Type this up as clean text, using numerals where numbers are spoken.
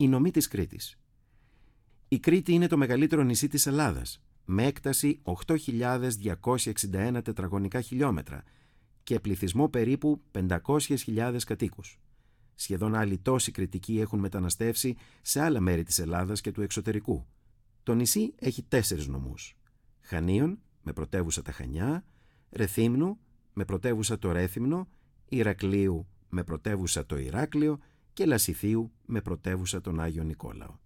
οι νομοί της Κρήτης. Η Κρήτη είναι το μεγαλύτερο νησί της Ελλάδας, με έκταση 8.261 τετραγωνικά χιλιόμετρα και πληθυσμό περίπου 500.000 κατοίκους. Σχεδόν άλλοι τόσοι Κρητικοί έχουν μεταναστεύσει σε άλλα μέρη της Ελλάδας και του εξωτερικού. Το νησί έχει 4 νομούς. Χανίων, με πρωτεύουσα τα Χανιά, Ρεθύμνου, με πρωτεύουσα το Ρέθυμνο, Ηρακλείου, με πρωτεύουσα το Ηράκλειο και Λασιθίου, με πρωτεύουσα τον Άγιο Νικόλαο.